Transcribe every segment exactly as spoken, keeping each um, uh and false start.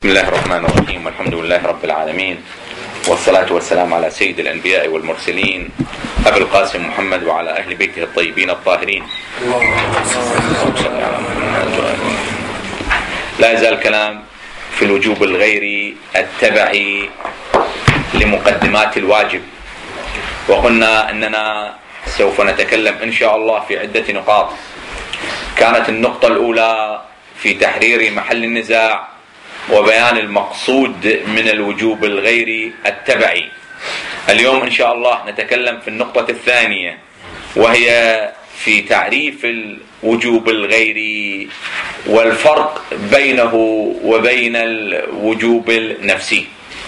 بسم الله الرحمن الرحيم، والحمد لله رب العالمين، والصلاة والسلام على سيد الأنبياء والمرسلين أبي القاسم محمد وعلى أهل بيته الطيبين الطاهرين. لا يزال الكلام في الوجوب الغيري التبعي لمقدمات الواجب، وقلنا أننا سوف نتكلم إن شاء الله في عدة نقاط. كانت النقطة الأولى في تحرير محل النزاع وبيان المقصود من الوجوب الغيري التبعي. اليوم إن شاء الله نتكلم في النقطة الثانية، وهي في تعريف الوجوب الغيري والفرق بينه وبين الوجوب النفسي.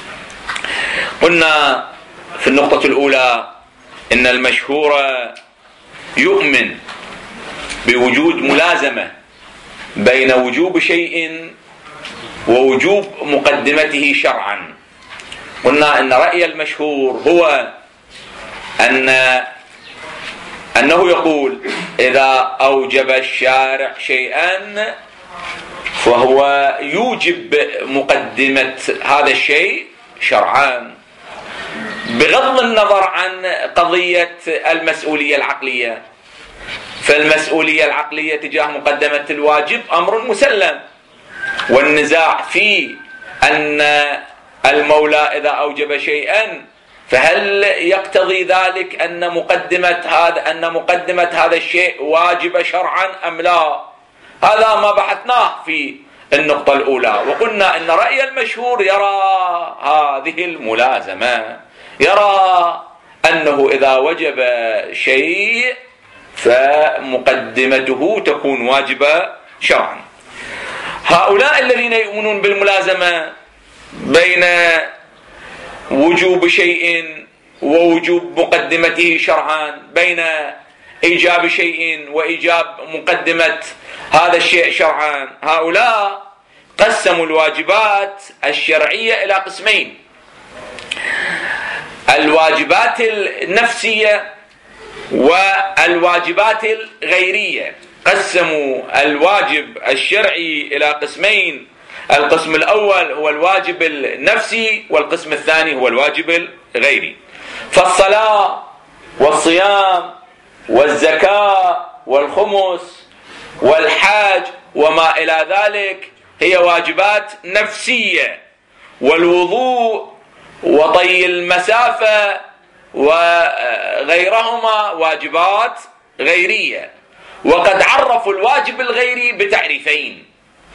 قلنا في النقطة الأولى إن المشهور يؤمن بوجود ملازمة بين وجوب شيء ووجوب مقدمته شرعا. قلنا أن رأي المشهور هو أن أنه يقول إذا أوجب الشارع شيئا فهو يوجب مقدمة هذا الشيء شرعا، بغض النظر عن قضية المسؤولية العقلية. فالمسؤولية العقلية تجاه مقدمة الواجب أمر مسلم، والنزاع في أن المولى إذا أوجب شيئا فهل يقتضي ذلك أن مقدمة هذا أن مقدمة هذا الشيء واجب شرعا أم لا؟ هذا ما بحثناه في النقطة الأولى، وقلنا أن رأي المشهور يرى هذه الملازمة، يرى أنه إذا وجب شيء فمقدمته تكون واجبة شرعا. هؤلاء الذين يؤمنون بالملازمة بين وجوب شيء ووجوب مقدمته شرعا، بين إيجاب شيء وإيجاب مقدمة هذا الشيء شرعا، هؤلاء قسموا الواجبات الشرعية إلى قسمين: الواجبات النفسية والواجبات الغيرية. قسموا الواجب الشرعي إلى قسمين: القسم الأول هو الواجب النفسي، والقسم الثاني هو الواجب الغيري. فالصلاة والصيام والزكاة والخمس والحج وما إلى ذلك هي واجبات نفسية، والوضوء وطي المسافة وغيرهما واجبات غيرية. وقد عرفوا الواجب الغيري بتعريفين.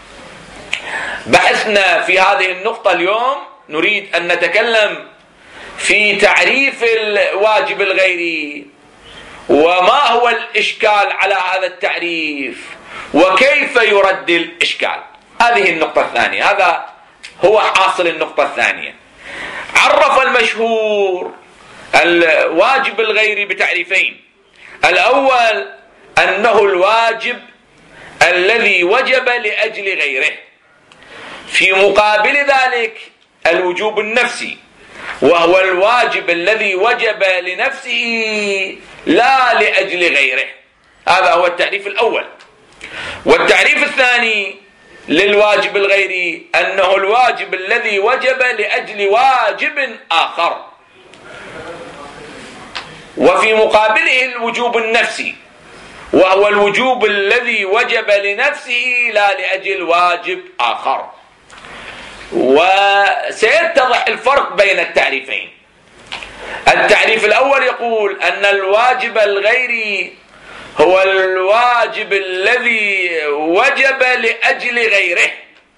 بحثنا في هذه النقطة اليوم، نريد أن نتكلم في تعريف الواجب الغيري، وما هو الإشكال على هذا التعريف، وكيف يرد الإشكال. هذه النقطة الثانية، هذا هو حاصل النقطة الثانية. عرف المشهور الواجب الغيري بتعريفين: الأول أنه الواجب الذي وجب لأجل غيره، في مقابل ذلك الوجوب النفسي، وهو الواجب الذي وجب لنفسه لا لأجل غيره. هذا هو التعريف الأول. والتعريف الثاني للواجب الغيري أنه الواجب الذي وجب لأجل واجب آخر، وفي مقابله الوجوب النفسي، وهو الوجوب الذي وجب لنفسه لا لأجل واجب آخر. وسيتضح الفرق بين التعريفين. التعريف الأول يقول أن الواجب الغيري هو الواجب الذي وجب لأجل غيره،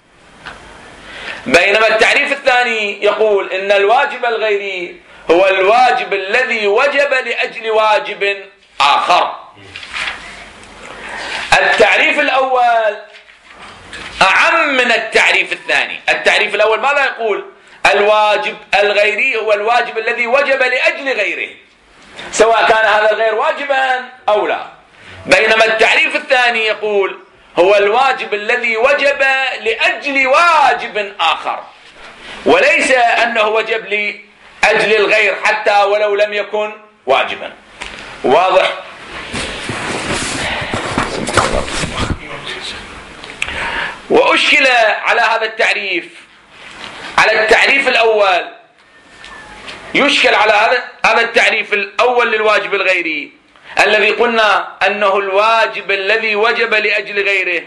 بينما التعريف الثاني يقول أن الواجب الغيري هو الواجب الذي وجب لأجل واجب آخر. التعريف الأول أعم من التعريف الثاني. التعريف الأول ماذا يقول؟ الواجب الغيري هو الواجب الذي وجب لأجل غيره، سواء كان هذا الغير واجبا أو لا. بينما التعريف الثاني يقول هو الواجب الذي وجب لأجل واجب آخر، وليس أنه وجب لأجل الغير حتى ولو لم يكن واجبا. واضح؟ وأشكل على هذا التعريف على التعريف الأول، يشكل على هذا هذا التعريف الأول للواجب الغيري الذي قلنا أنه الواجب الذي وجب لأجل غيره،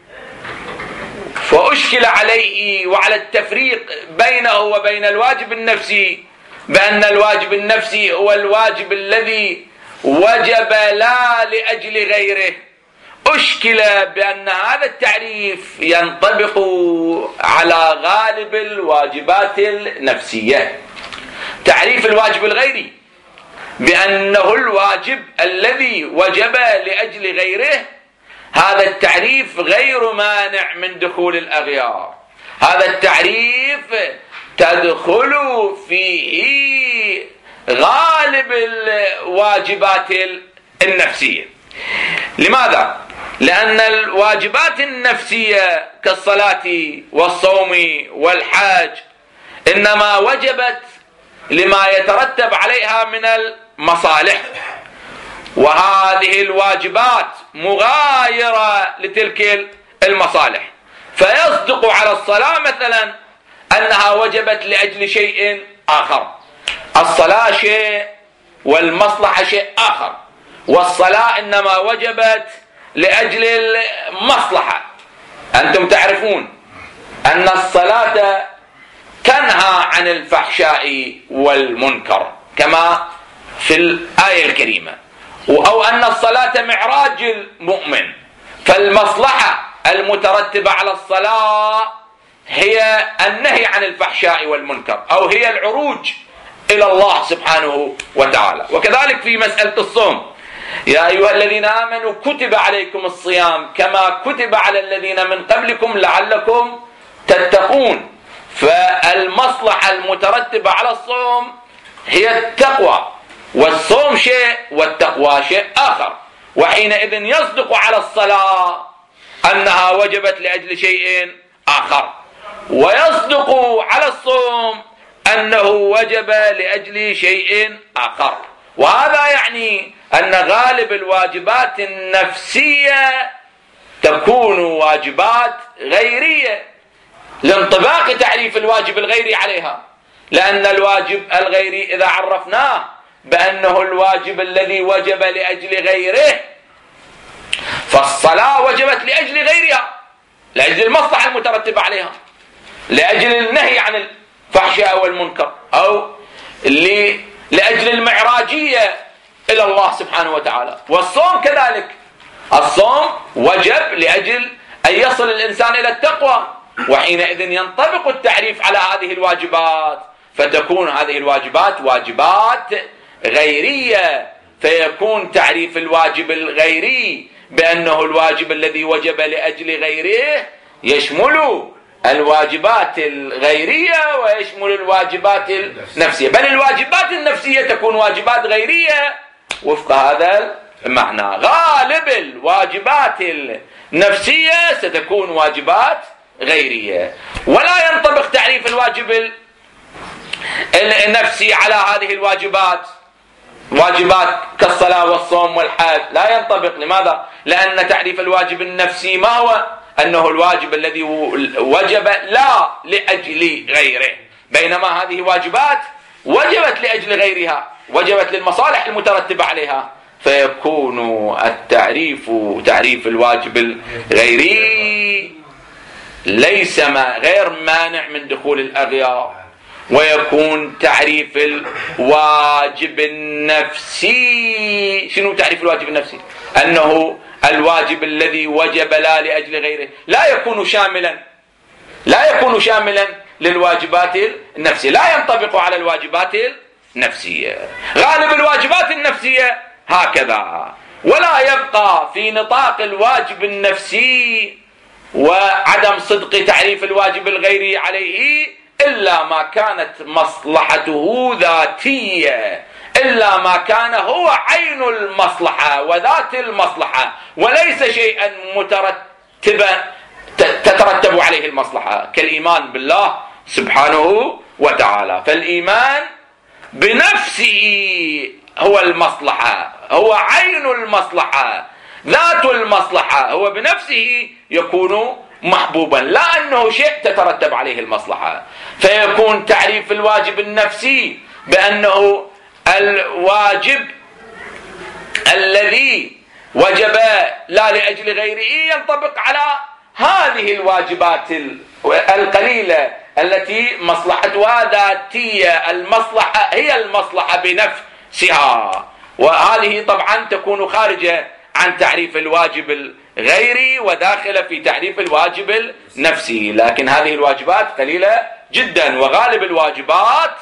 فأشكل عليه وعلى التفريق بينه وبين الواجب النفسي بأن الواجب النفسي هو الواجب الذي وجب لا لأجل غيره. أشكل بأن هذا التعريف ينطبق على غالب الواجبات النفسية. تعريف الواجب الغيري بأنه الواجب الذي وجب لأجل غيره، هذا التعريف غير مانع من دخول الأغيار. هذا التعريف تدخل فيه غالب الواجبات النفسية. لماذا؟ لأن الواجبات النفسية كالصلاة والصوم والحج إنما وجبت لما يترتب عليها من المصالح، وهذه الواجبات مغايرة لتلك المصالح، فيصدق على الصلاة مثلا أنها وجبت لأجل شيء آخر، الصلاة شيء والمصلحة شيء آخر، والصلاة إنما وجبت لأجل المصلحة. أنتم تعرفون أن الصلاة تنهى عن الفحشاء والمنكر كما في الآية الكريمة، أو أن الصلاة معراج المؤمن، فالمصلحة المترتبة على الصلاة هي النهي عن الفحشاء والمنكر، أو هي العروج إلى الله سبحانه وتعالى. وكذلك في مسألة الصوم، يا أيها الذين آمنوا كتب عليكم الصيام كما كتب على الذين من قبلكم لعلكم تتقون، فالمصلحة المترتبة على الصوم هي التقوى، والصوم شيء والتقوى شيء آخر، وحينئذ يصدق على الصلاة أنها وجبت لأجل شيء آخر، ويصدق على الصوم أنه وجب لأجل شيء آخر. وهذا يعني أن غالب الواجبات النفسية تكون واجبات غيرية لانطباق تعريف الواجب الغيري عليها، لأن الواجب الغيري إذا عرفناه بأنه الواجب الذي وجب لأجل غيره، فالصلاة وجبت لأجل غيرها، لأجل المصلحة المترتبة عليها، لأجل النهي عن الفحشاء والمنكر، أو لأجل المعراجية إلى الله سبحانه وتعالى. والصوم كذلك، الصوم وجب لأجل أن يصل الإنسان إلى التقوى، وحينئذ ينطبق التعريف على هذه الواجبات، فتكون هذه الواجبات واجبات غيرية، فيكون تعريف الواجب الغيري بأنه الواجب الذي وجب لأجل غيره يشمل الواجبات الغيرية ويشمل الواجبات النفسية، بل الواجبات النفسية تكون واجبات غيرية وفق هذا المعنى. غالب الواجبات النفسية ستكون واجبات غيرية، ولا ينطبق تعريف الواجب النفسي على هذه الواجبات، واجبات كالصلاة والصوم والحج لا ينطبق. لماذا؟ لأن تعريف الواجب النفسي ما هو؟ أنه الواجب الذي وجب لا لأجل غيره، بينما هذه واجبات وجبت لأجل غيرها، وجبت للمصالح المترتبة عليها، فيكون التعريف تعريف الواجب الغيري ليس ما غير مانع من دخول الأغيار، ويكون تعريف الواجب النفسي. شنو تعريف الواجب النفسي؟ أنه الواجب الذي وجب لا لأجل غيره لا يكون شاملا لا يكون شاملا للواجبات النفسية، لا ينطبق على الواجبات النفسية. غالب الواجبات النفسية هكذا، ولا يبقى في نطاق الواجب النفسي وعدم صدق تعريف الواجب الغيري عليه إلا ما كانت مصلحته ذاتية، إلا ما كان هو عين المصلحة وذات المصلحة، وليس شيئا مترتبا تترتب عليه المصلحة، كالإيمان بالله سبحانه وتعالى. فالإيمان بنفسه هو المصلحة، هو عين المصلحة، ذات المصلحة، هو بنفسه يكون محبوبا، لا أنه شيء تترتب عليه المصلحة. فيكون تعريف الواجب النفسي بأنه الواجب الذي وجب لا لأجل غيره ينطبق على هذه الواجبات القليلة التي مصلحتها ذاتية، المصلحة هي المصلحة بنفسها، وهذه طبعا تكون خارجة عن تعريف الواجب الغيري وداخلة في تعريف الواجب النفسي. لكن هذه الواجبات قليلة جدا، وغالب الواجبات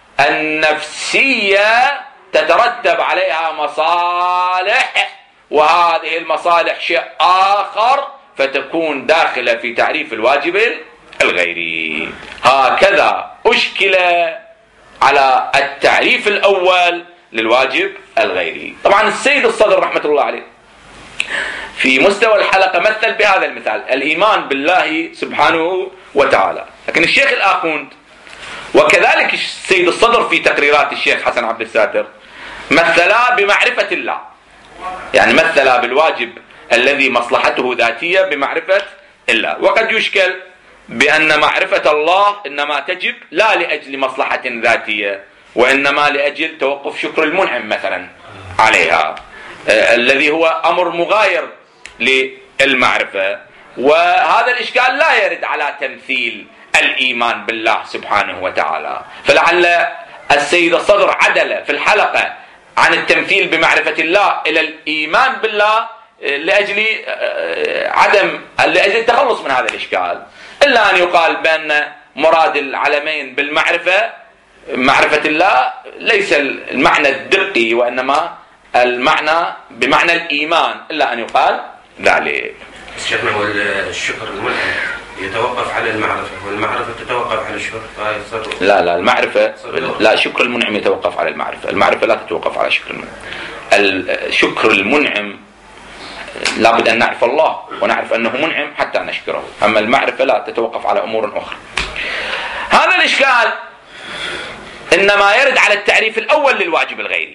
النفسية تترتب عليها مصالح، وهذه المصالح شيء آخر، فتكون داخلة في تعريف الواجب الغيري. هكذا أشكل على التعريف الأول للواجب الغيري. طبعا السيد الصدر رحمة الله عليه في مستوى الحلقة مثل بهذا المثال الإيمان بالله سبحانه وتعالى، لكن الشيخ الآخوند وكذلك السيد الصدر في تقريرات الشيخ حسن عبد الساتر مثلا بمعرفة الله، يعني مثلا بالواجب الذي مصلحته ذاتية بمعرفة الله. وقد يشكل بأن معرفة الله إنما تجب لا لأجل مصلحة ذاتية، وإنما لأجل توقف شكر المنعم مثلا عليها، آه الذي هو أمر مغاير للمعرفة. وهذا الإشكال لا يرد على تمثيل الإيمان بالله سبحانه وتعالى. فلعل السيد الصدر عدل في الحلقة عن التمثيل بمعرفة الله إلى الإيمان بالله لأجل عدم لأجل التخلص من هذا الإشكال، إلا أن يقال بأن مراد العلمين بالمعرفة معرفة الله ليس المعنى الدقي، وإنما المعنى بمعنى الإيمان، إلا أن يقال ذلك. شيخنا، هو الشكر المنعم يتوقف على المعرفة، والمعرفة تتوقف على الشكر. لا لا المعرفة لا، شكر المنعم يتوقف على المعرفة، المعرفة لا تتوقف على شكر المنعم. الشكر المنعم لابد أن نعرف الله ونعرف أنه منعم حتى نشكره، أما المعرفة لا، تتوقف على أمور أخرى. هذا الإشكال إنما يرد على التعريف الأول للواجب الغيري،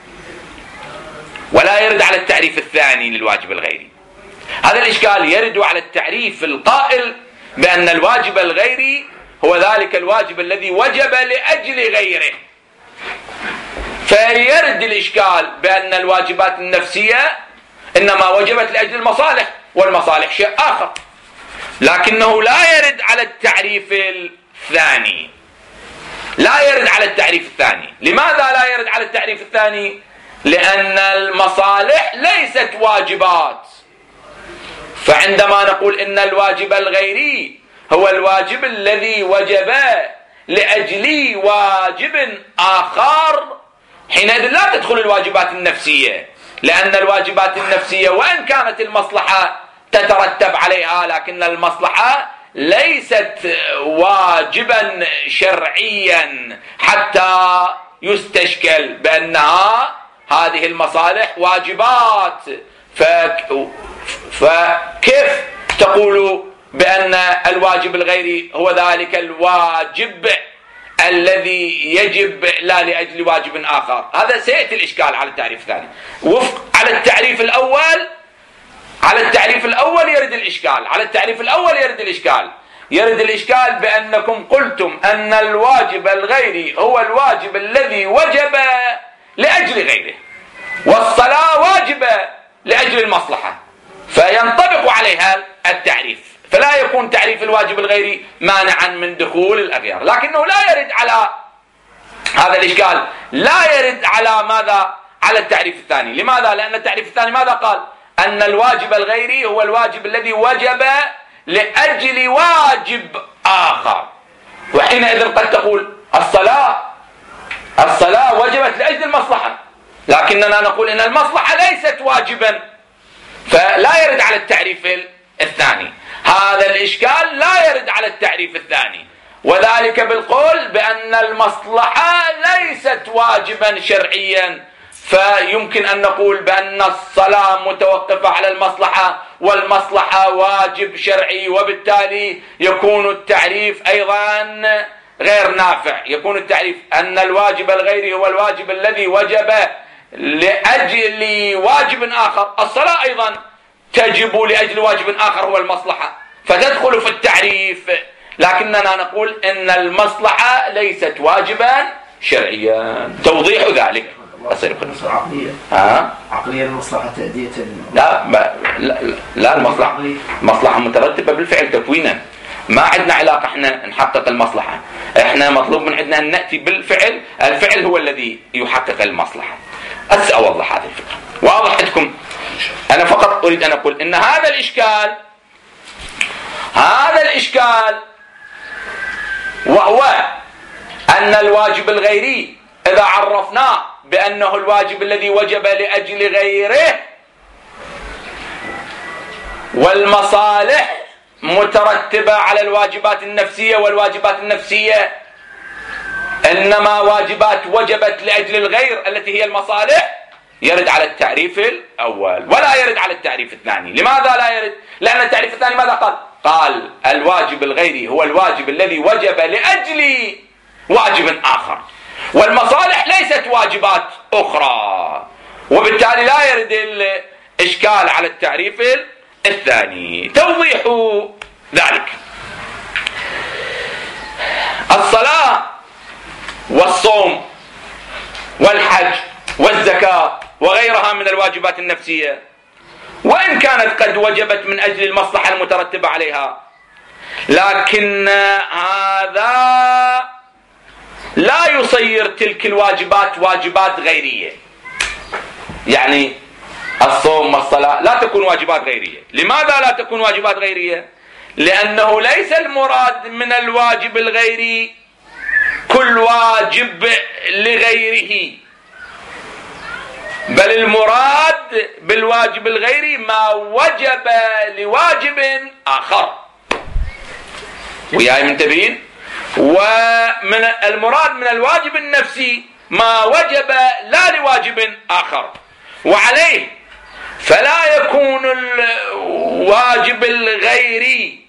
ولا يرد على التعريف الثاني للواجب الغيري. هذا الإشكال يرد على التعريف القائل بأن الواجب الغيري هو ذلك الواجب الذي وجب لأجل غيره، فيرد الإشكال بأن الواجبات النفسية إنما وجبت لأجل المصالح، والمصالح شيء آخر. لكنه لا يرد على التعريف الثاني، لا يرد على التعريف الثاني. لماذا لا يرد على التعريف الثاني؟ لأن المصالح ليست واجبات. فعندما نقول إن الواجب الغيري هو الواجب الذي وجب لأجل واجب آخر، حينئذ لا تدخل الواجبات النفسية، لأن الواجبات النفسية وإن كانت المصلحة تترتب عليها، لكن المصلحة ليست واجبا شرعيا حتى يستشكل بأنها هذه المصالح واجبات. فكيف تقول بأن الواجب الغيري هو ذلك الواجب الذي يجب لا لأجل واجب آخر؟ هذا سيأتي الإشكال على التعريف الثاني. وفق على التعريف الأول، على التعريف الأول يرد الإشكال، على التعريف الأول يرد الإشكال يرد الإشكال بأنكم قلتم أن الواجب الغيري هو الواجب الذي وجب لأجل غيره، والصلاة واجبة لأجل المصلحة، فينطبق عليها التعريف، فلا يكون تعريف الواجب الغيري مانعا من دخول الأغيار. لكنه لا يرد على هذا الإشكال، لا يرد على ماذا؟ على التعريف الثاني. لماذا؟ لأن التعريف الثاني ماذا قال؟ أن الواجب الغيري هو الواجب الذي وجب لأجل واجب آخر. وحينئذ قد تقول الصلاة الصلاة وجبت لأجل المصلحة، لكننا نقول إن المصلحة ليست واجبا، فلا يرد على التعريف الثاني. هذا الإشكال لا يرد على التعريف الثاني، وذلك بالقول بأن المصلحة ليست واجبا شرعيا، فيمكن أن نقول بأن الصلاة متوقفة على المصلحة، والمصلحة واجب شرعي، وبالتالي يكون التعريف أيضا غير نافع. يكون التعريف أن الواجب الغيري هو الواجب الذي وجب لأجل واجب آخر، الصلاة أيضا تجب لأجل واجب آخر هو المصلحة، فتدخل في التعريف، لكننا نقول إن المصلحة ليست واجبا شرعيا. توضيح ذلك عقلية ها؟ عقلية المصلحة تأدية لا لا, لا المصلحة مصلحة مترتبة بالفعل تكوينا، ما عندنا علاقة احنا نحقق المصلحة، احنا مطلوب من عندنا أن نأتي بالفعل، الفعل هو الذي يحقق المصلحة. أس أوضح هذه الفكرة واضح عندكم؟ أنا فقط أريد أن أقول إن هذا الإشكال هذا الإشكال وهو أن الواجب الغيري إذا عرفناه بأنه الواجب الذي وجب لأجل غيره والمصالح مترتبة على الواجبات النفسية، والواجبات النفسية إنما واجبات وجبت لأجل الغير التي هي المصالح، يرد على التعريف الأول ولا يرد على التعريف الثاني. لماذا لا يرد؟ لأن التعريف الثاني ماذا قال؟ قال الواجب الغيري هو الواجب الذي وجب لأجل واجب آخر، والمصالح ليست واجبات أخرى، وبالتالي لا يرد الإشكال على التعريف الثاني. توضيح ذلك: الصلاة والصوم والحج والزكاة وغيرها من الواجبات النفسية وإن كانت قد وجبت من أجل المصلحة المترتبة عليها، لكن هذا لا يصير تلك الواجبات واجبات غيرية. يعني الصوم والصلاة لا تكون واجبات غيرية. لماذا لا تكون واجبات غيرية؟ لأنه ليس المراد من الواجب الغيري كل واجب لغيره، بل المراد بالواجب الغيري ما وجب لواجب آخر. وياي منتبهين؟ ومن المراد من الواجب النفسي ما وجب لا لواجب آخر، وعليه فلا يكون الواجب الغيري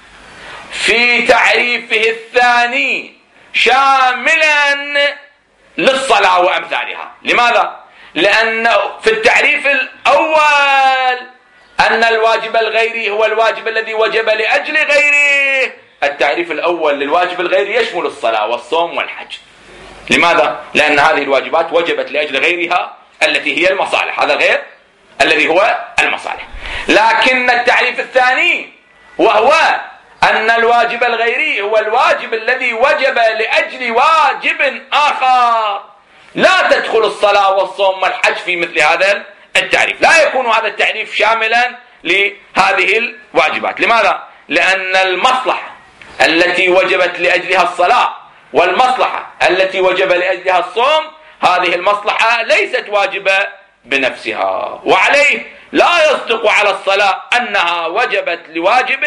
في تعريفه الثاني شاملا للصلاة وأمثالها. لماذا؟ لأن في التعريف الأول أن الواجب الغيري هو الواجب الذي وجب لأجل غيره، التعريف الأول للواجب الغيري يشمل الصلاة والصوم والحج. لماذا؟ لأن هذه الواجبات وجبت لأجل غيرها التي هي المصالح، هذا الغير الذي هو المصالح. لكن التعريف الثاني وهو أن الواجب الغيري هو الواجب الذي وجب لأجل واجب آخر، لا تدخل الصلاة والصوم والحج في مثل هذا التعريف، لا يكون هذا التعريف شاملا لهذه الواجبات. لماذا؟ لأن المصلحة التي وجبت لأجلها الصلاة والمصلحة التي وجب لأجلها الصوم، هذه المصلحة ليست واجبة بنفسها، وعليه لا يصدق على الصلاة أنها وجبت لواجب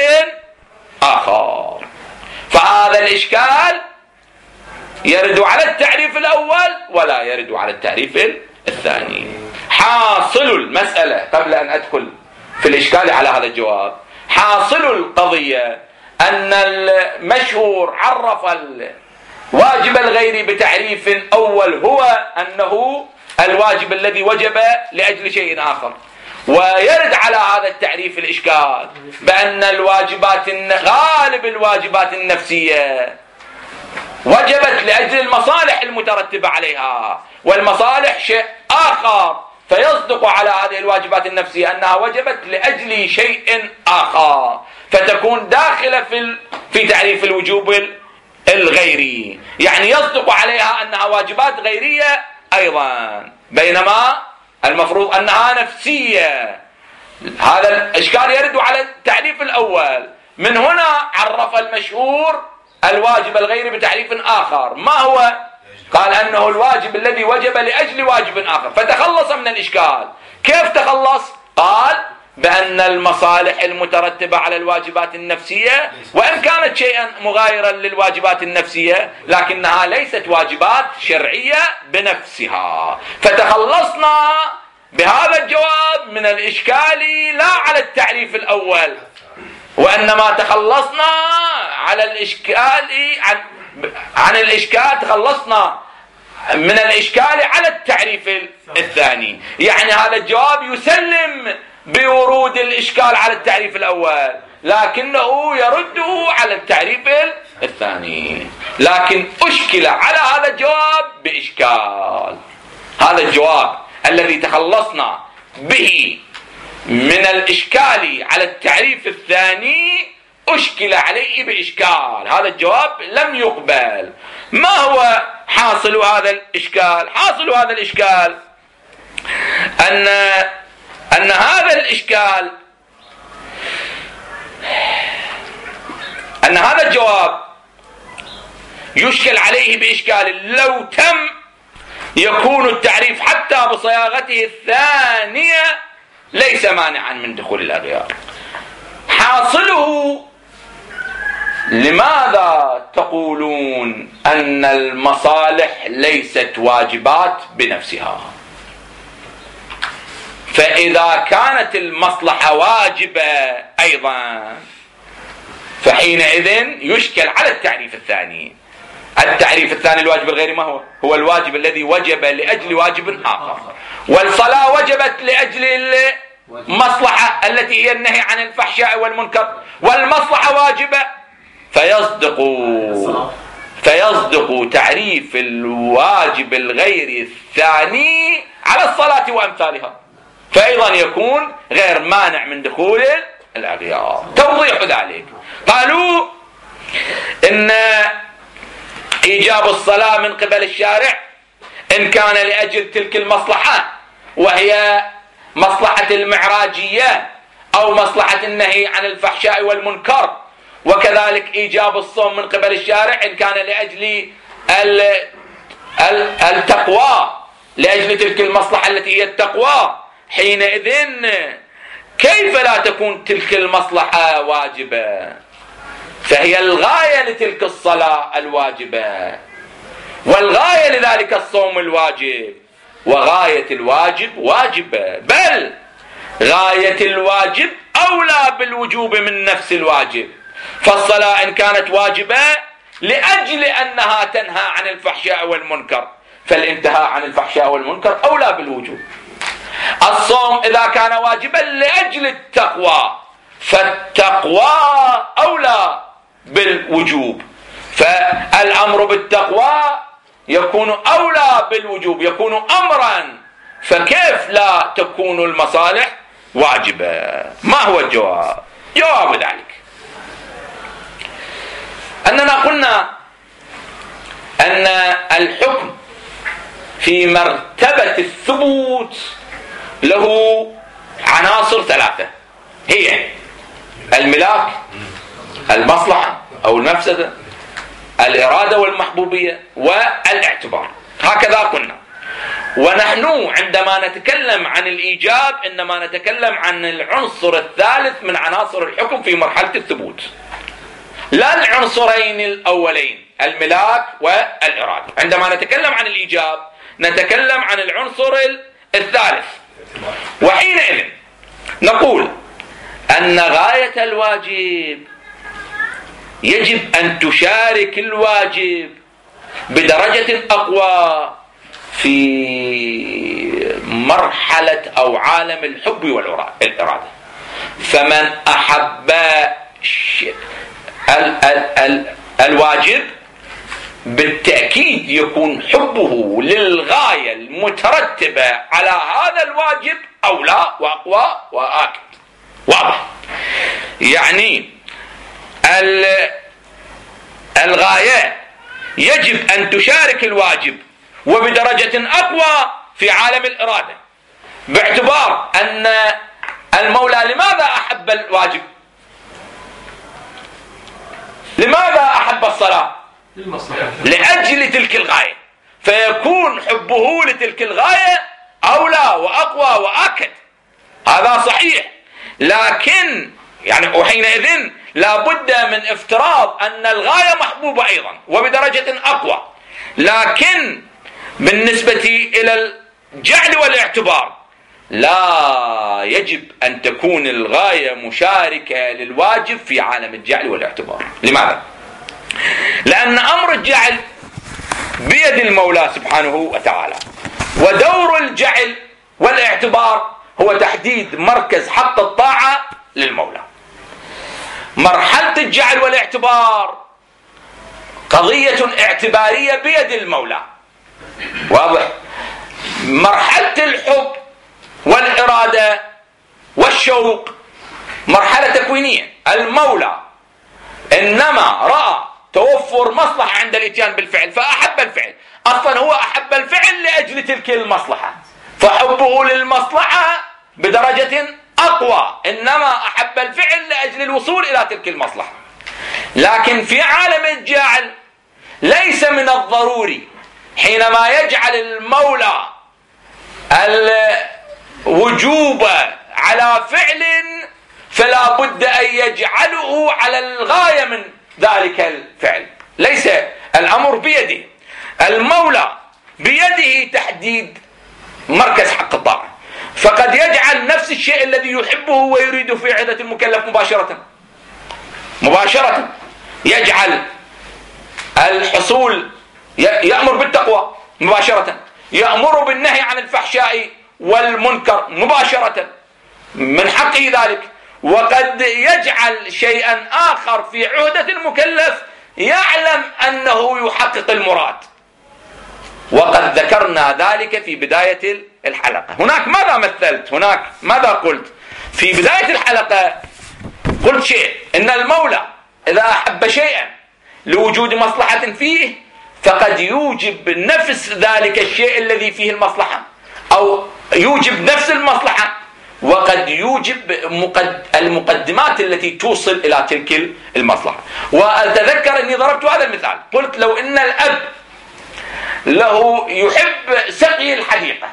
آخر. فهذا الإشكال يرد على التعريف الأول ولا يرد على التعريف الثاني. حاصل المسألة قبل أن أدخل في الإشكال على هذا الجواب، حاصل القضية أن المشهور عرف الواجب الغيري بتعريف أول هو أنه الواجب الذي وجب لأجل شيء آخر، ويرد على هذا التعريف الإشكال بأن الواجبات غالب الواجبات النفسية وجبت لأجل المصالح المترتبة عليها، والمصالح شيء آخر، فيصدق على هذه الواجبات النفسية أنها وجبت لأجل شيء آخر، فتكون داخلة في في تعريف الوجوب الغيري، يعني يصدق عليها أنها واجبات غيرية أيضا، بينما المفروض أنها نفسية. هذا الإشكال يرد على التعريف الأول. من هنا عرف المشهور الواجب الغيري بتعريف آخر، ما هو؟ قال أنه الواجب الذي وجب لأجل واجب آخر، فتخلص من الإشكال. كيف تخلص؟ قال بأن المصالح المترتبة على الواجبات النفسية وإن كانت شيئا مغايرا للواجبات النفسية لكنها ليست واجبات شرعية بنفسها، فتخلصنا بهذا الجواب من الإشكال لا على التعريف الأول، وإنما تخلصنا على الإشكال عن, عن الإشكال تخلصنا من الإشكال على التعريف الثاني. يعني هذا الجواب يسلم بورود الإشكال على التعريف الأول، لكنه يرده على التعريف الثاني. لكن أشكل على هذا الجواب بإشكال. هذا الجواب الذي تخلصنا به من الإشكال على التعريف الثاني أشكل عليه بإشكال. هذا الجواب لم يقبل. ما هو حاصل هذا الإشكال؟ حاصل هذا الإشكال أن أن هذا الإشكال أن هذا الجواب يشكل عليه بإشكال لو تم يكون التعريف حتى بصياغته الثانية ليس مانعا من دخول الأغيار. حاصله لماذا تقولون أن المصالح ليست واجبات بنفسها؟ فإذا كانت المصلحة واجبة أيضا فحينئذ يشكل على التعريف الثاني. التعريف الثاني الواجب الغيري ما هو؟ هو الواجب الذي وجب لأجل واجب آخر. والصلاة وجبت لأجل المصلحة التي هي النهي عن الفحشاء والمنكر، والمصلحة واجبة، فيصدق فيصدق تعريف الواجب الغيري الثاني على الصلاة وأمثالها، فأيضا يكون غير مانع من دخول الأغيار. توضيح ذلك، قالوا إن إيجاب الصلاة من قبل الشارع إن كان لأجل تلك المصلحة وهي مصلحة المعراجية أو مصلحة النهي عن الفحشاء والمنكر، وكذلك إيجاب الصوم من قبل الشارع إن كان لأجل التقوى، لأجل تلك المصلحة التي هي التقوى، حينئذ كيف لا تكون تلك المصلحة واجبة؟ فهي الغاية لتلك الصلاة الواجبة، والغاية لذلك الصوم الواجب، وغاية الواجب واجبة، بل غاية الواجب أولى بالوجوب من نفس الواجب. فالصلاة إن كانت واجبة لأجل أنها تنهى عن الفحشاء والمنكر فالانتهاء عن الفحشاء والمنكر أولى بالوجوب. الصوم إذا كان واجبا لأجل التقوى فالتقوى أولى بالوجوب، فالأمر بالتقوى يكون أولى بالوجوب، يكون أمرا، فكيف لا تكون المصالح واجبة؟ ما هو الجواب؟ جواب ذلك أننا قلنا أن الحكم في مرتبة الثبوت له عناصر ثلاثة، هي الملاك، المصلحة أو المفسدة، الإرادة والمحبوبية، والاعتبار. هكذا قلنا. ونحن عندما نتكلم عن الإيجاب إنما نتكلم عن العنصر الثالث من عناصر الحكم في مرحلة الثبوت، لا العنصرين الأولين الملاك والإرادة. عندما نتكلم عن الإيجاب نتكلم عن العنصر الثالث، وحينئذ نقول أن غاية الواجب يجب أن تشارك الواجب بدرجة أقوى في مرحلة أو عالم الحب والإرادة. فمن أحب ال ال ال الواجب بالتأكيد يكون حبه للغاية المترتبة على هذا الواجب أولى وأقوى وآكد. واضح؟ يعني الغاية يجب أن تشارك الواجب وبدرجة أقوى في عالم الإرادة، باعتبار أن المولى لماذا أحب الواجب؟ لماذا أحب الصلاة؟ لأجل تلك الغاية، فيكون حبه لتلك الغاية أولى وأقوى وآكد. هذا صحيح، لكن يعني وحينئذ لا بد من افتراض أن الغاية محبوبة أيضا وبدرجة أقوى، لكن بالنسبة إلى الجعل والاعتبار لا يجب أن تكون الغاية مشاركة للواجب في عالم الجعل والاعتبار. لماذا؟ لأن أمر الجعل بيد المولى سبحانه وتعالى، ودور الجعل والاعتبار هو تحديد مركز حق الطاعة للمولى. مرحلة الجعل والاعتبار قضية اعتبارية بيد المولى، واضح. مرحلة الحب والإرادة والشوق مرحلة تكوينية. المولى إنما رأى توفر مصلحة عند الإتيان بالفعل فأحب الفعل، أصلا هو أحب الفعل لأجل تلك المصلحة، فحبه للمصلحة بدرجة أقوى، إنما أحب الفعل لأجل الوصول إلى تلك المصلحة. لكن في عالم الجعل ليس من الضروري حينما يجعل المولى الوجوب على فعل فلا بد أن يجعله على الغاية من ذلك الفعل، ليس الأمر بيده. المولى بيده تحديد مركز حق الطاعة، فقد يجعل نفس الشيء الذي يحبه ويريده في عهدة المكلف مباشرة مباشرة يجعل الحصول، يأمر بالتقوى مباشرة، يأمر بالنهي عن الفحشاء والمنكر مباشرة من حقه ذلك، وقد يجعل شيئا آخر في عهدة المكلف يعلم أنه يحقق المراد، وقد ذكرنا ذلك في بداية الحلقة. هناك ماذا مثلت؟ هناك ماذا قلت؟ في بداية الحلقة قلت شيء، إن المولى إذا أحب شيئا لوجود مصلحة فيه فقد يوجب نفس ذلك الشيء الذي فيه المصلحة، أو يوجب نفس المصلحة، وقد يوجب المقدمات التي توصل إلى تلك المصلحة. وأتذكر أني ضربت هذا المثال، قلت لو إن الأب له يحب سقي الحديقة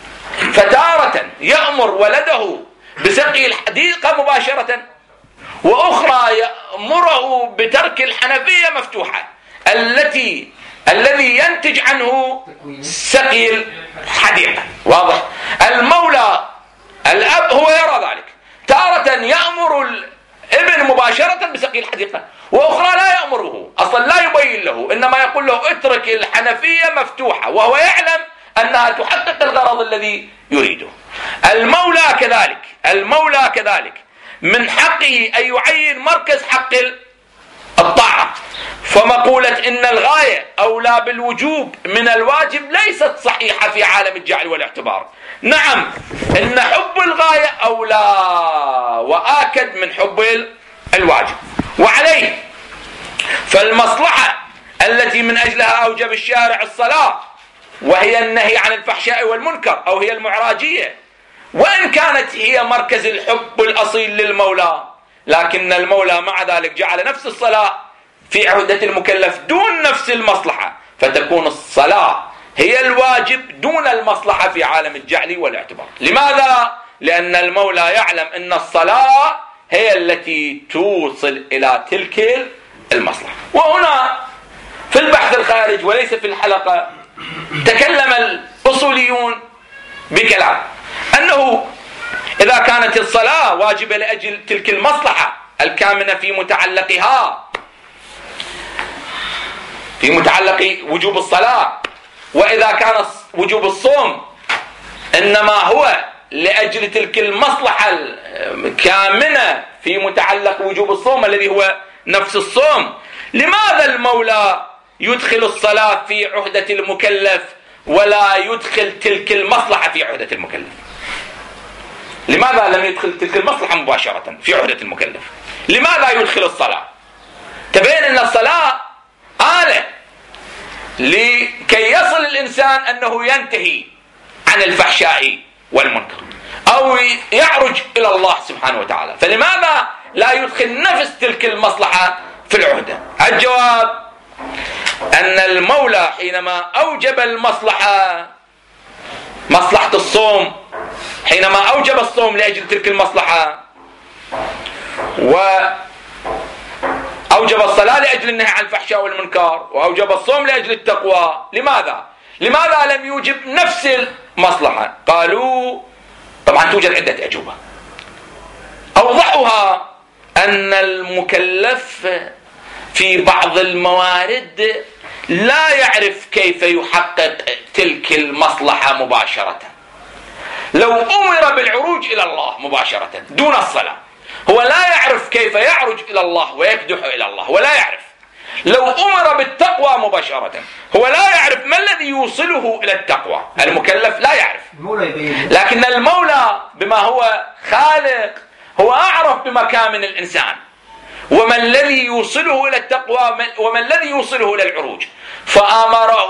فتارة يأمر ولده بسقي الحديقة مباشرة، وأخرى يأمره بترك الحنفية مفتوحة التي الذي ينتج عنه سقي الحديقة، واضح. المولى الأب هو يرى ذلك، تارة يأمر الابن مباشرة بسقي الحديقة، وأخرى لا يأمره، أصلا لا يبين له، إنما يقول له اترك الحنفية مفتوحة، وهو يعلم أنها تحقق الغرض الذي يريده. المولى كذلك، المولى كذلك من حقه أن يعين مركز حق الطاعة، فمقولة إن الغاية أولى بالوجوب من الواجب ليست صحيحة في عالم الجعل والاعتبار. نعم، إن حب الغاية أولى وآكد من حب الواجب، وعليه فالمصلحة التي من أجلها أوجب الشارع الصلاة وهي النهي عن الفحشاء والمنكر، أو هي المعراجية، وإن كانت هي مركز الحب الأصيل للمولى، لكن المولى مع ذلك جعل نفس الصلاة في عهدة المكلف دون نفس المصلحة، فتكون الصلاة هي الواجب دون المصلحة في عالم الجعل والاعتبار. لماذا؟ لأن المولى يعلم أن الصلاة هي التي توصل إلى تلك المصلحة. وهنا في البحث الخارج وليس في الحلقة تكلم الأصوليون بكلام أنه إذا كانت الصلاة واجبة لأجل تلك المصلحة الكامنة في متعلقها، في متعلق وجوب الصلاة، وإذا كان وجوب الصوم إنما هو لأجل تلك المصلحة الكامنة في متعلق وجوب الصوم الذي هو نفس الصوم، لماذا المولى يدخل الصلاة في عهدة المكلف ولا يدخل تلك المصلحة في عهدة المكلف؟ لماذا لم يدخل تلك المصلحة مباشرة في عهدة المكلف؟ لماذا يدخل الصلاة؟ تبين أن الصلاة آلة لكي يصل الإنسان أنه ينتهي عن الفحشاء والمنكر أو يعرج إلى الله سبحانه وتعالى، فلماذا لا يدخل نفس تلك المصلحة في العهدة؟ الجواب أن المولى حينما أوجب المصلحة، مصلحة الصوم، حينما أوجب الصوم لأجل تلك المصلحة، وأوجب الصلاة لأجل النهي عن الفحشاء والمنكر، وأوجب الصوم لأجل التقوى، لماذا؟ لماذا لم يوجب نفس المصلحة؟ قالوا طبعا توجد عدة أجوبة، أوضحها أن المكلف في بعض الموارد لا يعرف كيف يحقق تلك المصلحة مباشرة. لو أمر بالعروج إلى الله مباشرة دون الصلاة هو لا يعرف كيف يعرج إلى الله ويكدح إلى الله، هو لا يعرف. لو أمر بالتقوى مباشرة هو لا يعرف ما الذي يوصله إلى التقوى، المكلف لا يعرف، لكن المولى بما هو خالق هو أعرف بمكامن الإنسان وما الذي يوصله إلى التقوى وما الذي يوصله إلى العروج، فأمره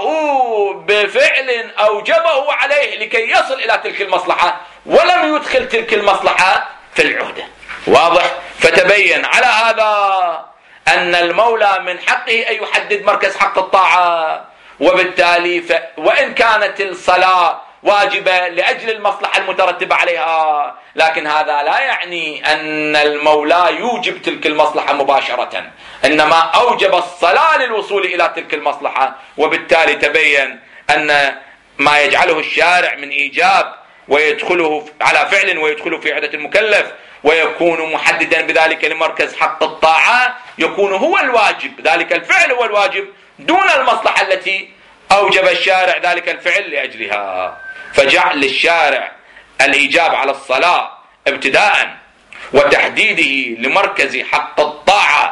بفعل أوجبه عليه لكي يصل إلى تلك المصلحة ولم يدخل تلك المصلحة في العهدة. واضح؟ فتبين على هذا أن المولى من حقه أن يحدد مركز حق الطاعة، وبالتالي ف... وإن كانت الصلاة واجبة لأجل المصلحة المترتبة عليها، لكن هذا لا يعني أن المولى يوجب تلك المصلحة مباشرة، إنما أوجب الصلاة للوصول إلى تلك المصلحة. وبالتالي تبين أن ما يجعله الشارع من إيجاب ويدخله على فعل ويدخله في عهدة المكلف ويكون محددا بذلك لمركز حق الطاعة يكون هو الواجب، ذلك الفعل هو الواجب دون المصلحة التي أوجب الشارع ذلك الفعل لأجلها. فجعل الشارع الإيجاب على الصلاة ابتداء وتحديده لمركز حق الطاعة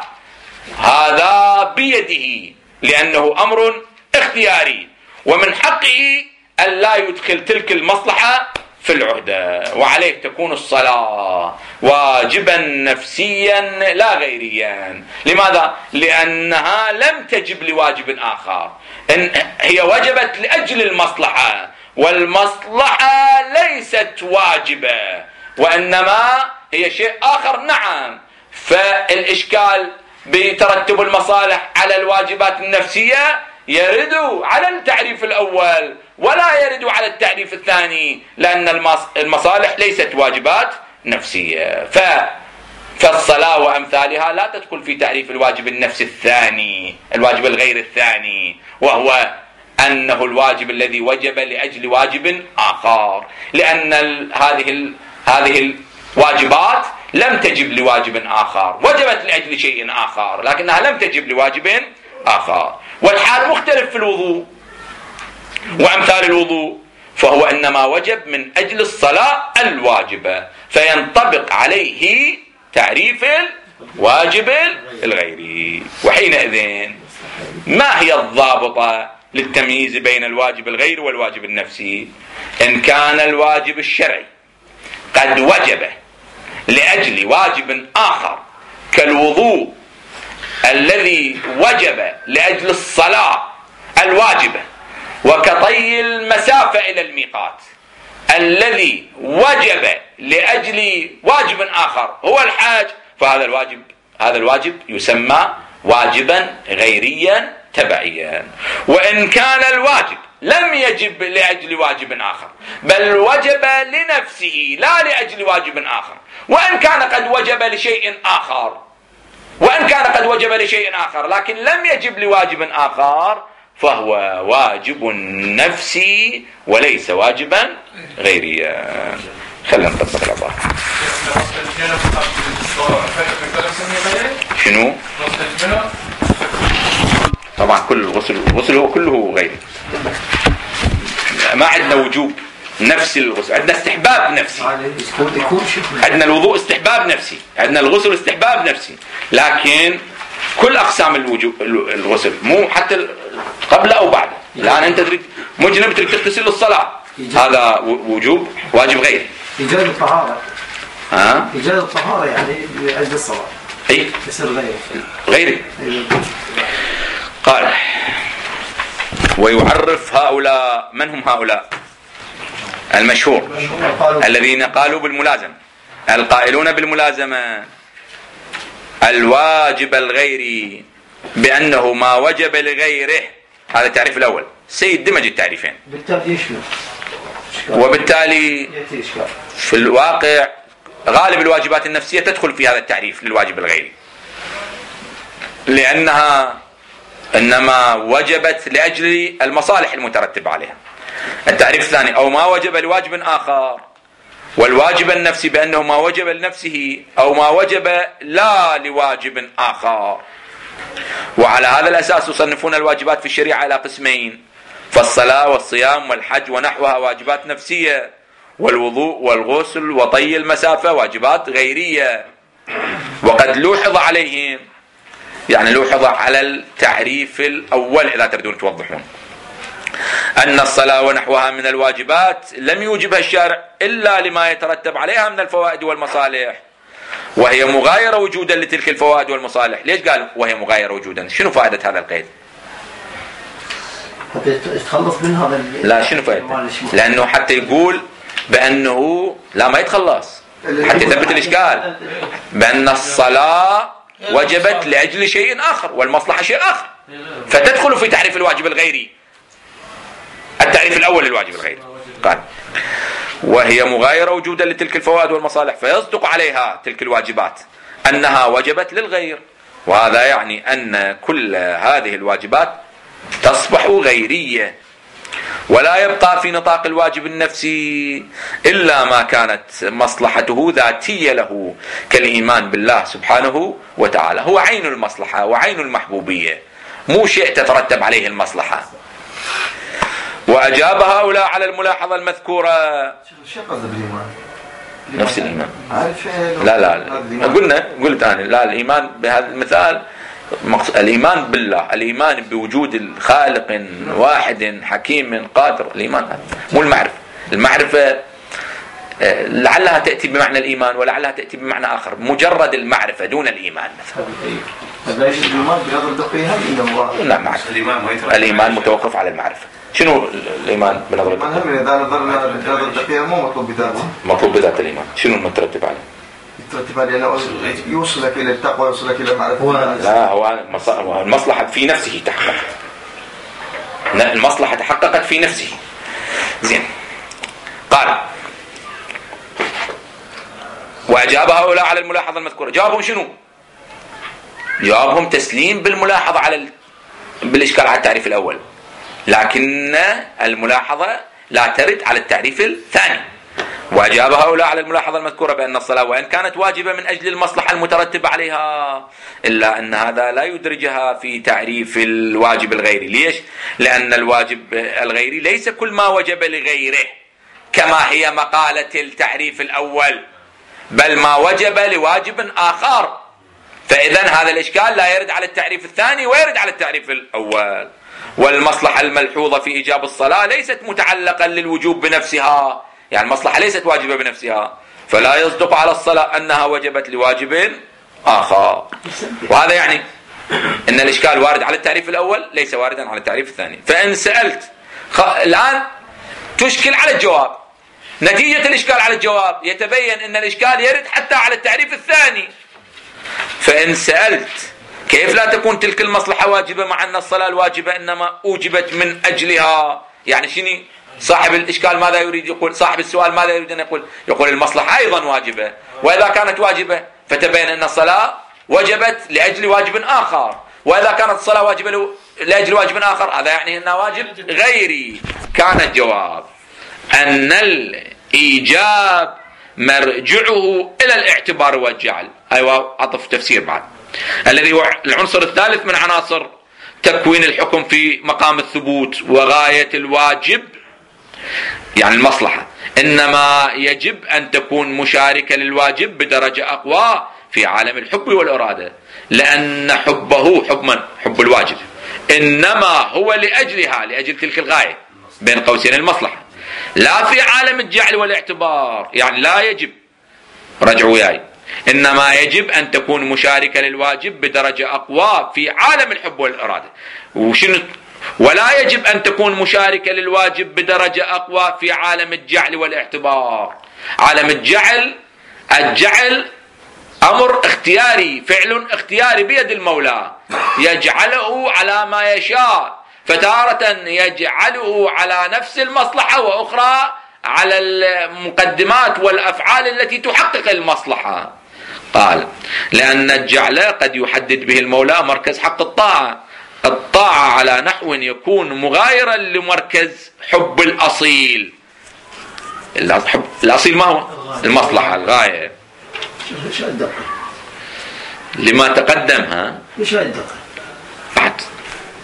هذا بيده، لأنه أمر اختياري ومن حقه أن لا يدخل تلك المصلحة في العهدة، وعليه تكون الصلاة واجبا نفسيا لا غيريا. لماذا؟ لأنها لم تجب لواجب آخر، إن هي وجبت لأجل المصلحة، والمصلحة ليست واجبة وإنما هي شيء آخر. نعم، فالإشكال بترتب المصالح على الواجبات النفسية يرد على التعريف الأول ولا يرد على التعريف الثاني، لأن المصالح ليست واجبات نفسية. ف... فالصلاة وأمثالها لا تدخل في تعريف الواجب النفسي الثاني، الواجب الغير الثاني، وهو أنه الواجب الذي وجب لأجل واجب آخر، لأن ال... هذه ال... هذه الواجبات لم تجب لواجب آخر، وجبت لأجل شيء آخر لكنها لم تجب لواجب آخر. والحال مختلف في الوضوء وأمثال الوضوء، فهو إنما وجب من أجل الصلاة الواجبة، فينطبق عليه تعريف الواجب الغيري. وحينئذ ما هي الضابطة للتمييز بين الواجب الغيري والواجب النفسي؟ إن كان الواجب الشرعي قد وجب لأجل واجب آخر كالوضوء الذي وجب لأجل الصلاة الواجبة، وكطي المسافة إلى الميقات الذي وجب لأجل واجب آخر هو الحاج، فهذا الواجب هذا الواجب يسمى واجبا غيريا تبعيا. وإن كان الواجب لم يجب لأجل واجب آخر بل وجب لنفسه لا لأجل واجب آخر، وإن كان قد وجب لشيء آخر وإن كان قد وجب لشيء آخر لكن لم يجب لواجب آخر، فهو واجب نفسي وليس واجبا غيريا. خلينا نطبق العبارة. شنو؟ طبعا كل الغسل الغسل هو كله غيري، ما عندنا وجوب نفس الغسل، عندنا استحباب نفسي. عندنا الوضوء استحباب نفسي، عندنا الغسل استحباب نفسي، لكن كل أقسام الوجوب الغسل مو حتى قبل أو بعد. الآن أنت تريد مجنب تريد تغتسل للصلاة، هذا وجوب واجب غيري. إيجاد الطهارة ها؟ إيجاد الطهارة يعني لأجل الصلاة أي يصير غيري غيري. قال ويعرف هؤلاء، من هم هؤلاء؟ المشهور الذين قالوا بالملازمة، القائلون بالملازمة الواجب الغيري بأنه ما وجب لغيره. هذا التعريف الأول. سيد دمج التعريفين بالتالي يشمل، وبالتالي في الواقع غالب الواجبات النفسية تدخل في هذا التعريف للواجب الغيري، لأنها إنما وجبت لأجل المصالح المترتبة عليها. التعريف الثاني أو ما وجب لواجب آخر، والواجب النفسي بأنه ما وجب لنفسه أو ما وجب لا لواجب آخر. وعلى هذا الأساس يصنفون الواجبات في الشريعة إلى قسمين: فالصلاة والصيام والحج ونحوها واجبات نفسية، والوضوء والغسل وطي المسافة واجبات غيرية. وقد لوحظ عليهم، يعني لوحظ على التعريف الأول إذا تريدون توضحون، أن الصلاة ونحوها من الواجبات لم يوجبها الشارع إلا لما يترتب عليها من الفوائد والمصالح، وهي مغايرة وجودا لتلك الفوائد والمصالح. ليش قال وهي مغايرة وجودا؟ شنو فائدة هذا القيد؟ يتخلص من هذا. لا، شنو فائدة؟ لأنه حتى يقول بأنه لا ما يتخلص، حتى يثبت الإشكال بأن الصلاة وجبت لأجل شيء آخر والمصلحة شيء آخر، فتدخل في تعريف الواجب الغيري، التعريف الأول للواجب الغيري. قال وهي مغايرة وجودا لتلك الفوائد والمصالح، فيصدق عليها تلك الواجبات أنها وجبت للغير، وهذا يعني أن كل هذه الواجبات تصبح غيرية، ولا يبقى في نطاق الواجب النفسي إلا ما كانت مصلحته ذاتية له، كالإيمان بالله سبحانه وتعالى، هو عين المصلحة وعين المحبوبية، مو شيء تترتب عليه المصلحة. وأجاب هؤلاء على الملاحظة المذكورة. شو قصد بالإيمان؟ نفس الإيمان. لا لا قلنا قلت أنا لا، الإيمان بهذا المثال الإيمان بالله، الإيمان بوجود الخالق واحد حكيم قادر، الإيمان هذا مو المعرفة. المعرفة لعلها تأتي بمعنى الإيمان ولعلها تأتي بمعنى آخر، مجرد المعرفة دون الإيمان مثلا. ليش الإيمان بهذا الدقيقة؟ لا، معرفة. الإيمان متوقف على المعرفة. شنو الإيمان بنظرة الدقيقة؟ الإيمان إذا نظرنا بهذا الدقيقة مو مطلوب بذاته، مطلوب بذات الإيمان. شنو المترتب عليه؟ يترتب عليه أنه يوصلك إلى التقوى، يوصلك إلى المعرفة. لا، هو المصلحة في نفسه تحققت، المصلحة تحققت في نفسه. زين. قال وأجاب هؤلاء على الملاحظة المذكورة. جوابهم شنو؟ جوابهم تسليم بالملاحظة على ال... بالإشكال على التعريف الأول، لكن الملاحظة لا ترد على التعريف الثاني. وأجاب هؤلاء على الملاحظة المذكورة بأن الصلاة وإن كانت واجبة من أجل المصلحة المترتبة عليها، إلا أن هذا لا يدرجها في تعريف الواجب الغيري. ليش؟ لأن الواجب الغيري ليس كل ما وجب لغيره كما هي مقالة التعريف الأول، بل ما وجب لواجب آخر. فإذا هذا الإشكال لا يرد على التعريف الثاني ويرد على التعريف الأول. والمصلحة الملحوظة في إيجاب الصلاة ليست متعلقا للوجوب بنفسها، يعني المصلحة ليست واجبة بنفسها، فلا يصدق على الصلاة أنها وجبت لواجب آخر. وهذا يعني أن الإشكال وارد على التعريف الأول ليس واردا على التعريف الثاني. فإن سألت خ... الآن تشكل على الجواب، نتيجة الإشكال على الجواب يتبين أن الإشكال يرد حتى على التعريف الثاني. فإن سألت كيف لا تكون تلك المصلحة واجبة مع أن الصلاة الواجبة إنما أوجبت من أجلها، يعني شنو صاحب الإشكال ماذا يريد يقول؟ صاحب السؤال ماذا يريد أن يقول؟ يقول المصلحة أيضا واجبة، وإذا كانت واجبة فتبين أن الصلاة وجبت لأجل واجب آخر، وإذا كانت الصلاة واجبة لأجل واجب آخر هذا يعني أنها واجب غيري. كان الجواب أن الإيجاب مرجعه إلى الاعتبار والجعل. أيوة، عطف تفسير بعد، الذي هو العنصر الثالث من عناصر تكوين الحكم في مقام الثبوت وغاية الواجب، يعني المصلحة، إنما يجب أن تكون مشاركة للواجب بدرجة أقوى في عالم الحب والإرادة، لأن حبه حب من؟ حب الواجب، إنما هو لأجلها، لأجل تلك الغاية بين قوسين المصلحة، لا في عالم الجعل والاعتبار. يعني لا يجب، رجعوا وياي، إنما يجب أن تكون مشاركة للواجب بدرجة أقوى في عالم الحب والإرادة. وشنو؟ ولا يجب أن تكون مشاركة للواجب بدرجة أقوى في عالم الجعل والاعتبار. عالم الجعل، الجعل أمر اختياري، فعل اختياري بيد المولى، يجعله على ما يشاء، فتارة يجعله على نفس المصلحة وأخرى على المقدمات والأفعال التي تحقق المصلحة. قال لأن الجعل قد يحدد به المولى مركز حق الطاعة، الطاعة على نحو يكون مغايرا لمركز حب الأصيل. الأصيل ما هو؟ المصلحة، الغاية. لما تقدم ها؟ مش الدقة بعد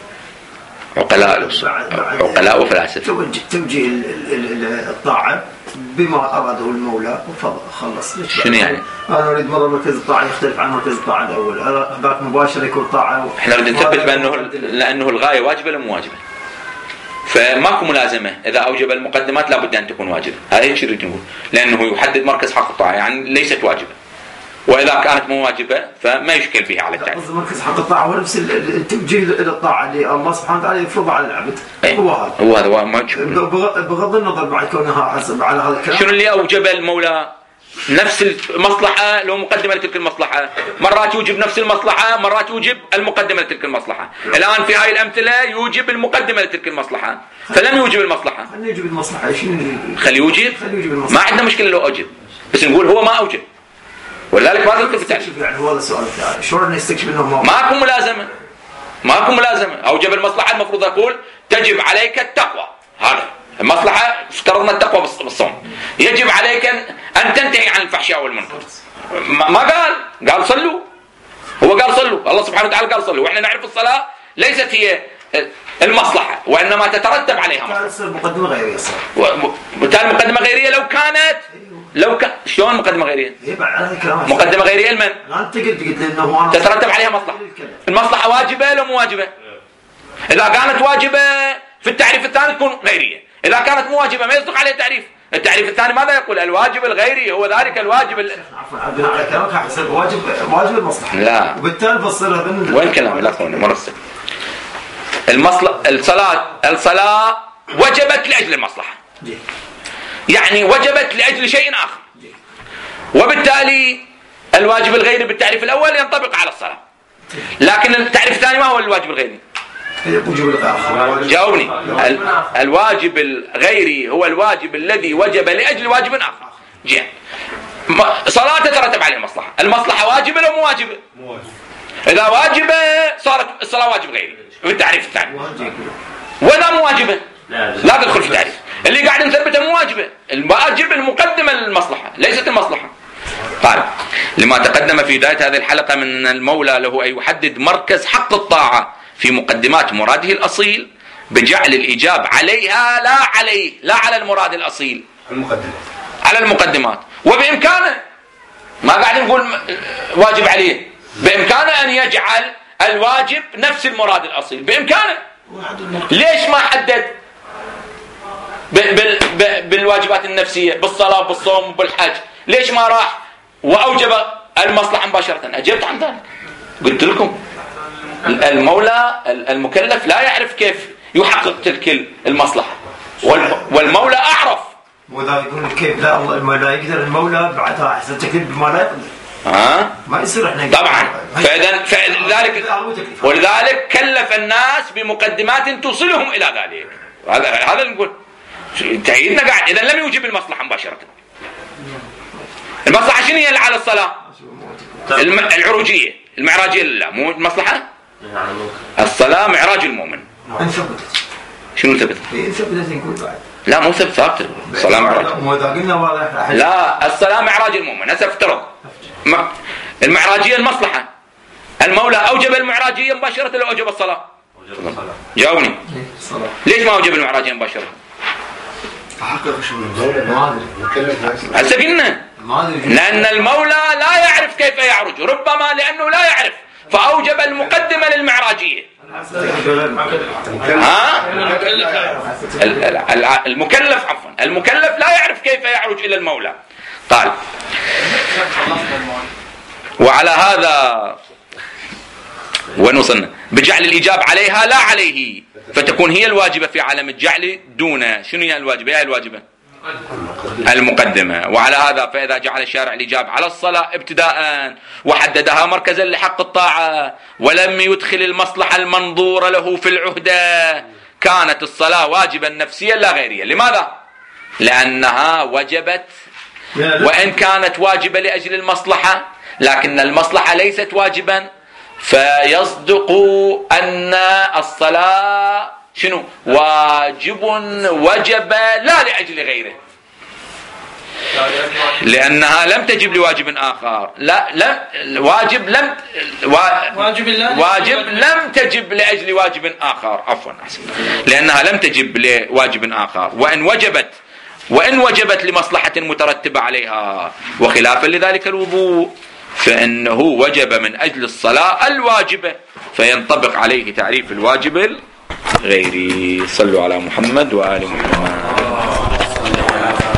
عقلاء عقلاء وفلاسفة توجيه الطاعة بما أراده المولى وفضل خلص. شنو يعني؟ أنا أريد مرة مركز الطاعة يختلف عن مركز الطاعة الأول، هذاك مباشرة يكون طاعة. احنا نريد نثبت بأنه لأنه الغاية واجبة ولا مو واجبة. فماكو ملازمة إذا أوجب المقدمات لابد أن تكون واجبة. هذا هيك نريد نقول، لأنه يحدد مركز حق الطاعة يعني ليست واجبة. وإذا كانت مو واجبة فما يشكل فيها على التعريف. مركز حق الطاعة هو نفس التوجيه إلى الطاعة اللي الله سبحانه وتعالى يفرضها على العبد. أيه. هو هذا. هو هذا هو ما بغض النظر بعد كونها حسب على هذا الكلام. شنو اللي أوجب المولى؟ نفس المصلحة لو مقدمة لتلك المصلحة، مرات يوجب نفس المصلحة، مرات يوجب المقدمة لتلك المصلحة. الآن في هاي الأمثلة يوجب المقدمة لتلك المصلحة، فلم يوجب المصلحة. خليه يوجب المصلحة. شنو؟ خليه يوجب. خليه يوجب المصلحة. ما عندنا مشكلة لو أوجب، بس نقول هو ما أوجب. ولذلك ما تلتفت يعني هذا السؤال الثاني، شلون نستكشف انه ما ماكو ملازمة. ماكو ملازمة. أوجب المصلحة المفروض أقول تجب عليك التقوى. هذا المصلحة افترضنا التقوى بالصوم. يجب عليك أن تنتهي عن الفحشاء والمنكر. ما قال قال صلوا. هو قال صلوا. الله سبحانه وتعالى قال صلوا. وإحنا نعرف الصلاة ليست هي المصلحة وإنما تترتب عليها مصلحة. مقدمة غيرية صار. وبالتالي مقدمة غيرية لو كانت لو كان شلون مقدمة غيرية؟ مقدمة غيرية لمن؟ أنت قلت قلت لأنه تترتب عليها مصلحة. المصلحة واجبة لو مو واجبة؟ إذا كانت واجبة في التعريف الثاني تكون غيرية. إذا كانت مو واجبة ما يصدق عليه تعريف. التعريف الثاني ماذا يقول؟ الواجب الغيري هو ذلك الواجب ال... عفوا على كلامك حسب واجب واجب المصلحة. لا. وبالتالي بصير هذا وين كلام؟ لا ثواني مرسل. المصلحة الصلاة الصلاة وجبت لأجل المصلحة. يعني وجبت لأجل شيء آخر. وبالتالي الواجب الغيري بالتعريف الأول ينطبق على الصلاة. لكن التعريف الثاني ما هو الواجب الغيري؟ جاوبني. الواجب الغيري هو الواجب الذي وجب لأجل واجب آخر. جاء صلاة تترتب عليه المصلحة. المصلحة واجبة لو مو واجبة؟ إذا واجبة صارت الصلاة واجب غيري بالتعريف الثاني. وإذا مو واجبة لا تدخل في التعريف. اللي قاعد نثبته مو واجبة. الواجب المقدمة للمصلحة ليست المصلحة. قال لما تقدم في بداية هذه الحلقة من المولى له أن يحدد مركز حق الطاعة في مقدمات مراده الأصيل بجعل الإجاب عليها لا عليه لا على المراد الأصيل المقدمات على المقدمات. وبإمكانه ما قاعد نقول واجب عليه، بإمكانه أن يجعل الواجب نفس المراد الأصيل بإمكانه. ليش ما حدد بالواجبات النفسية بالصلاة بالصوم بالحج؟ ليش ما راح وأوجب المصلحة مباشرة؟ أجبت عن ذلك. قلت لكم المولى المكلف لا يعرف كيف يحقق تلك المصلحة والمولى أعرف. وذا يقول كيف لا الله المولى يقدر المولى بعدها أحسن تكذب بما لا يقدر. ها؟ ما يصير احنا طبعا. فإذا فلذلك ولذلك كلف الناس بمقدمات توصلهم إلى ذلك. هذا هذا نقول تعيدنا قاعد. إذا لم يوجب المصلحة مباشرة. المصلحة شنو هي على الصلاة؟ العروجية المعراجية لا مو المصلحة. الصلاة معراج المؤمن. شنو ثبت؟ لا مو ثبت ثابت. الصلاة معراج. لا الصلاة معراج المؤمن. هسه افترض المعراجية المصلحة. المولى أوجب المعراجية مباشرة لو أوجب الصلاة؟ جاوبني. ليش ما أوجب المعراجية مباشرة؟ هسه قلنا لأن المولى لا يعرف كيف يعرج، ربما لأنه لا يعرف فأوجب المقدمة للمعراجية. ها؟ المكلف عفوا المكلف لا يعرف كيف يعرج إلى المولى. قال وعلى هذا ونصلنا بجعل الإجابة عليها لا عليه فتكون هي الواجبة في عالم الجعل دون شنو هي الواجبة؟ هي الواجبة المقدمة. وعلى هذا فإذا جعل الشارع الإجابة على الصلاة ابتداء وحددها مركزا لحق الطاعة ولم يدخل المصلحة المنظورة له في العهدة كانت الصلاة واجبا نفسيا لا غيريا. لماذا؟ لأنها وجبت وإن كانت واجبة لأجل المصلحة لكن المصلحة ليست واجبا فيصدق أن الصلاة شنو؟ واجب وجب لا لأجل غيره لأنها لم تجب لواجب آخر. لا لا واجب لم واجب, واجب لم تجب لأجل واجب آخر عفوا لأنها لم تجب لواجب آخر وإن وجبت وإن وجبت لمصلحة مترتبة عليها، وخلافا لذلك الوضوء فإنه وجب من أجل الصلاة الواجبة فينطبق عليه تعريف الواجب الغيري. صلوا على محمد وآل محمد.